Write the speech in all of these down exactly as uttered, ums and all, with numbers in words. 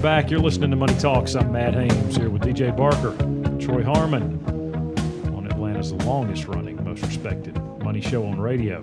back. You're listening to Money Talks. I'm Matt Hames here with D J Barker, Troy Harmon on Atlanta's longest-running, most respected money show on radio.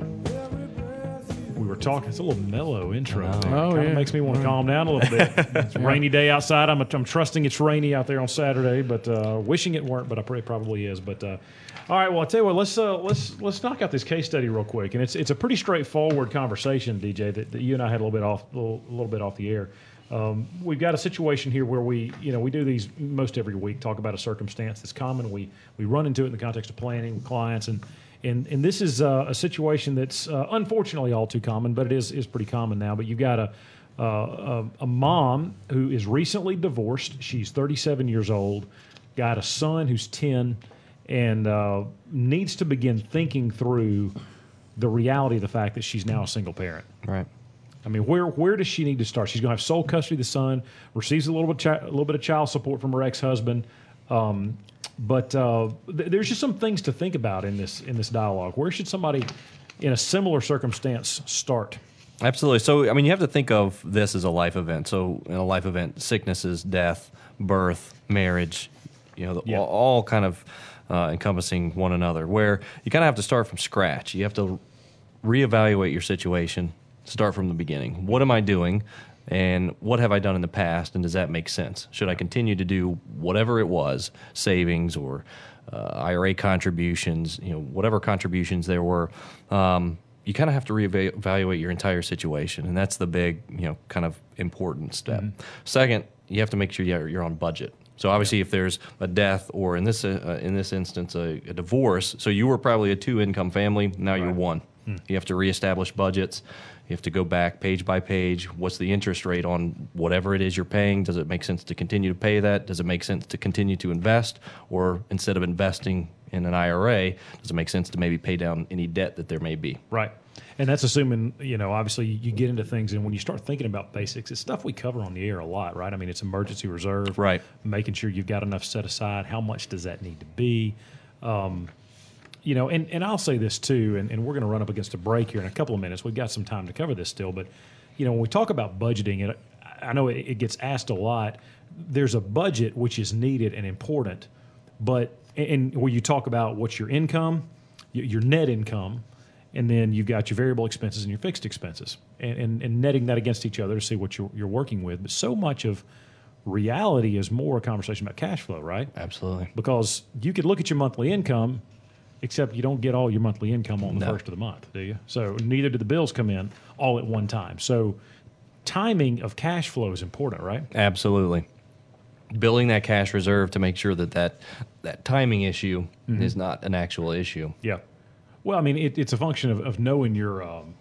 We were talking. It's a little mellow intro. Oh, There. oh Kind of yeah. makes me want to calm down a little bit. It's a rainy day outside. I'm, I'm trusting it's rainy out there on Saturday, but uh, wishing it weren't. But I pray it probably is. But uh, all right. Well, I tell you what. Let's uh, let's let's knock out this case study real quick. And it's it's a pretty straightforward conversation, D J, that, that you and I had a little bit off a little, a little bit off the air. Um, we've got a situation here where we, you know, we do these most every week, talk about a circumstance that's common. We we run into it in the context of planning with clients, and and and this is uh, a situation that's uh, unfortunately all too common, but it is is pretty common now. But you've got a uh, a, a mom who is recently divorced. She's thirty-seven years old, got a son who's ten, and uh, needs to begin thinking through the reality of the fact that she's now a single parent. Right. I mean, where where does she need to start? She's going to have sole custody of the son, receives a little bit chi- a little bit of child support from her ex-husband, um, but uh, th- there's just some things to think about in this in this dialogue. Where should somebody in a similar circumstance start? Absolutely. So, I mean, you have to think of this as a life event. So, in a life event, sicknesses, death, birth, marriage, you know, the, Yeah. all, all kind of uh, encompassing one another, where you kind of have to start from scratch. You have to reevaluate your situation, start from the beginning. What am I doing, and what have I done in the past, and does that make sense? Should I continue to do whatever it was, savings or uh, I R A contributions, you know, whatever contributions there were? Um, you kind of have to reevaluate your entire situation, and that's the big, you know, kind of important step. Mm-hmm. Second, you have to make sure you're you're on budget. So obviously, yeah. if there's a death or in this uh, in this instance a, a divorce, so you were probably a two income family, now right. you're one. Hmm. You have to reestablish budgets. You have to go back page by page. What's the interest rate on whatever it is you're paying? Does it make sense to continue to pay that? Does it make sense to continue to invest? Or instead of investing in an I R A, does it make sense to maybe pay down any debt that there may be? Right. And that's assuming, you know, obviously you get into things, and when you start thinking about basics, it's stuff we cover on the air a lot, right? I mean, it's emergency reserve. Right. Making sure you've got enough set aside. How much does that need to be? Um You know, and, and I'll say this too, and, and we're going to run up against a break here in a couple of minutes. We've got some time to cover this still, but, you know, when we talk about budgeting, and I know it, it gets asked a lot, there's a budget which is needed and important, but and where you talk about what's your income, your net income, and then you've got your variable expenses and your fixed expenses, and, and, and netting that against each other to see what you're, you're working with. But so much of reality is more a conversation about cash flow, right? Absolutely. Because you could look at your monthly income, except you don't get all your monthly income on the No. first of the month, do you? So neither do the bills come in all at one time. So timing of cash flow is important, right? Absolutely. Building that cash reserve to make sure that that, that timing issue mm-hmm. is not an actual issue. Yeah. Well, I mean, it, it's a function of, of knowing your um,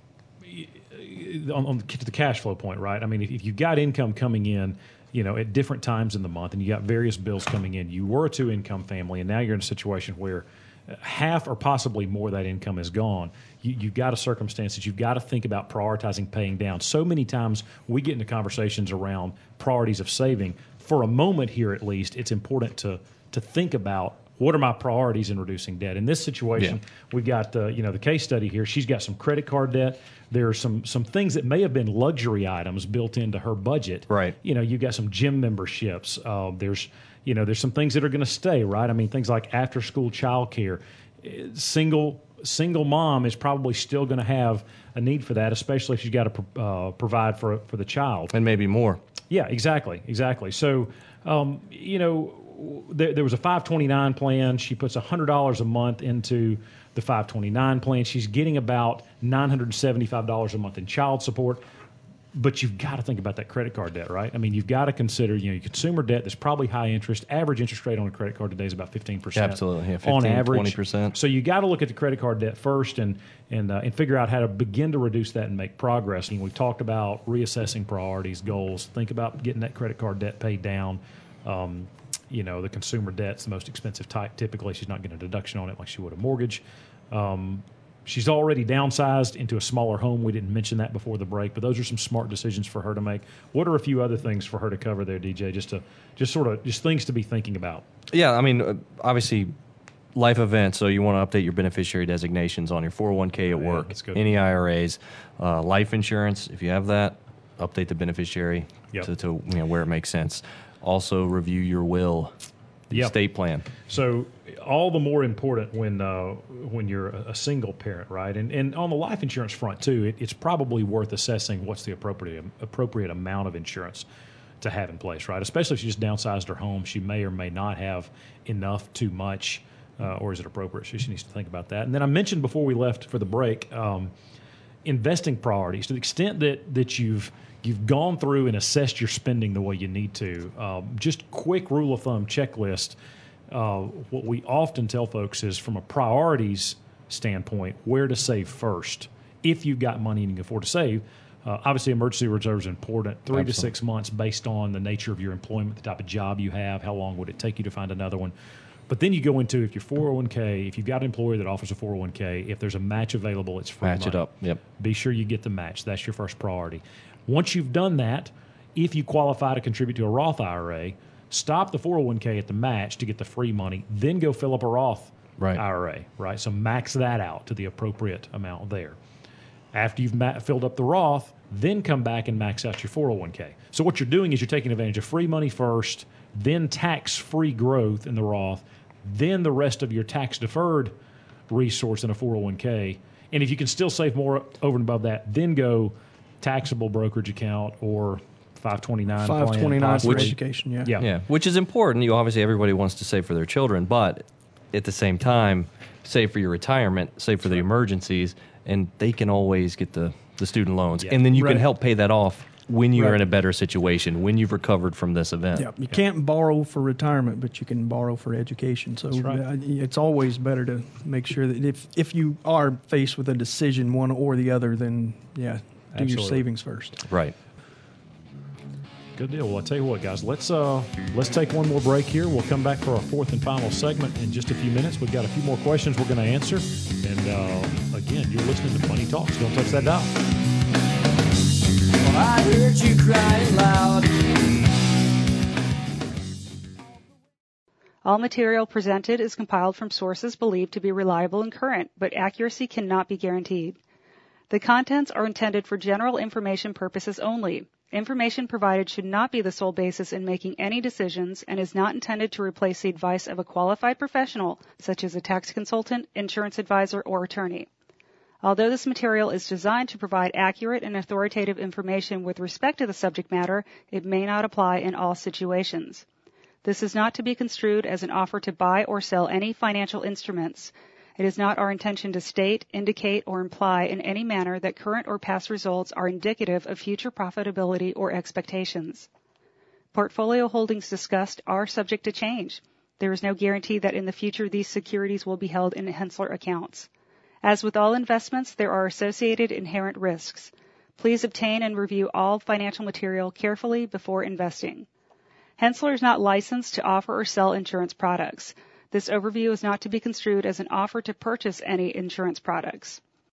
on, on the, the cash flow point, right? I mean, if, if you've got income coming in, you know, at different times in the month, and you got various bills coming in, you were a two-income family, and now you're in a situation where half or possibly more of that income is gone. You, you've got a circumstance that you've got to think about prioritizing paying down. So many times we get into conversations around priorities of saving. For a moment here at least, it's important to to think about what are my priorities in reducing debt. In this situation, yeah. we've got uh, you know the case study here. She's got some credit card debt. There are some some things that may have been luxury items built into her budget. Right. You know, you've got some gym memberships. Uh, there's You know, there's some things that are going to stay, right? I mean, things like after-school childcare. Single single mom is probably still going to have a need for that, especially if she's got to pro- uh, provide for for the child. And maybe more. Yeah, exactly, exactly. So, um, you know, there, there was a five twenty-nine plan. She puts one hundred dollars a month into the five twenty-nine plan. She's getting about nine hundred seventy-five dollars a month in child support. But you've got to think about that credit card debt, right? I mean, you've got to consider, you know, your consumer debt that's probably high interest. Average interest rate on a credit card today is about fifteen percent. Absolutely, yeah, fifteen, on average. twenty percent. So you got to look at the credit card debt first and and uh, and figure out how to begin to reduce that and make progress. And we talked about reassessing priorities, goals. Think about getting that credit card debt paid down. Um, you know, the consumer debt's the most expensive type. Typically, she's not getting a deduction on it like she would a mortgage. Um, She's already downsized into a smaller home. We didn't mention that before the break, but those are some smart decisions for her to make. What are a few other things for her to cover there, D J? Just to, just sort of, just things to be thinking about. Yeah, I mean, obviously, life events. So you want to update your beneficiary designations on your four oh one k at Yeah, work, that's good. any I R As, uh, life insurance if you have that. update the beneficiary Yep. to, to you know, where it makes sense. Also, review your will, the Yep. estate plan. So all the more important when uh, when you're a a single parent, right? And and on the life insurance front too, it, it's probably worth assessing what's the appropriate appropriate amount of insurance to have in place, right? Especially if she just downsized her home, she may or may not have enough, too much, uh, or is it appropriate? She, she needs to think about that. And then I mentioned before we left for the break, um, investing priorities. To the extent that that you've you've gone through and assessed your spending the way you need to, um, just quick rule of thumb checklist. Uh, what we often tell folks is from a priorities standpoint, where to save first. If you've got money and you can afford to save, uh, obviously emergency reserves are important. Three Absolutely. to six months based on the nature of your employment, the type of job you have, how long would it take you to find another one. But then you go into if your four oh one k, if you've got an employer that offers a four oh one k, if there's a match available, it's free Match it money. up. Yep. Be sure you get the match. That's your first priority. Once you've done that, if you qualify to contribute to a Roth I R A, stop the four oh one k at the match to get the free money, then go fill up a Roth Right. I R A, right? So max that out to the appropriate amount there. After you've ma- filled up the Roth, then come back and max out your four oh one k. So what you're doing is you're taking advantage of free money first, then tax-free growth in the Roth, then the rest of your tax-deferred resource in a four oh one k. And if you can still save more over and above that, then go taxable brokerage account or five twenty-nine plan, five twenty-nine for possibly. education, yeah. Yeah. Yeah, which is important. You obviously everybody wants to save for their children, but at the same time, save for your retirement, save for the emergencies, and they can always get the, the student loans, Yeah. and then you Right. can help pay that off when you're Right. in a better situation, when you've recovered from this event. Yeah, you can't borrow for retirement, but you can borrow for education. So right. uh, it's always better to make sure that if if you are faced with a decision, one or the other, then yeah, do your Absolutely. savings first. Right. Good deal. Well, I tell you what, guys, let's uh, let's take one more break here. We'll come back for our fourth and final segment in just a few minutes. We've got a few more questions we're going to answer. And uh, again, you're listening to Money Talks. Don't touch that dial. I heard you crying loud. All material presented is compiled from sources believed to be reliable and current, but accuracy cannot be guaranteed. The contents are intended for general information purposes only. Information provided should not be the sole basis in making any decisions and is not intended to replace the advice of a qualified professional, such as a tax consultant, insurance advisor, or attorney. Although this material is designed to provide accurate and authoritative information with respect to the subject matter, it may not apply in all situations. This is not to be construed as an offer to buy or sell any financial instruments. It is not our intention to state, indicate, or imply in any manner that current or past results are indicative of future profitability or expectations. Portfolio holdings discussed are subject to change. There is no guarantee that in the future these securities will be held in Hensler accounts. As with all investments, there are associated inherent risks. Please obtain and review all financial material carefully before investing. Hensler is not licensed to offer or sell insurance products. This overview is not to be construed as an offer to purchase any insurance products.